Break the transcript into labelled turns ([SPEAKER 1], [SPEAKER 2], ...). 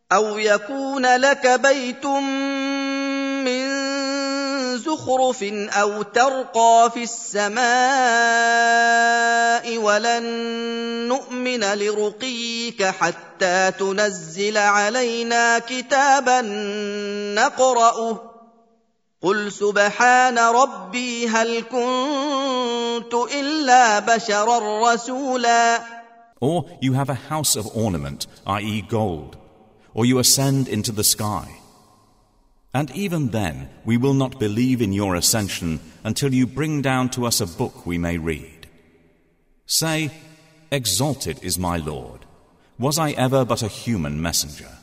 [SPEAKER 1] أَوْ يَكُونَ لَكَ بَيْتٌ مِّن زُخْرُفٍ أَوْ تَرْقَىٰ فِي السَّمَاءِ وَلَن نُّؤْمِنَ لِرُقِيِّكَ حَتَّىٰ تُنَزِّلَ عَلَيْنَا كِتَابًا نَّقْرَؤُهُ قُلْ سُبْحَانَ رَبِّي هَلْ كُنتُ إِلَّا بَشَرًا رَّسُولًا.
[SPEAKER 2] Or you have a house of ornament, i.e. gold, or you ascend into the sky. And even then we will not believe in your ascension until you bring down to us a book we may read. Say, exalted is my Lord. Was I ever but a human messenger?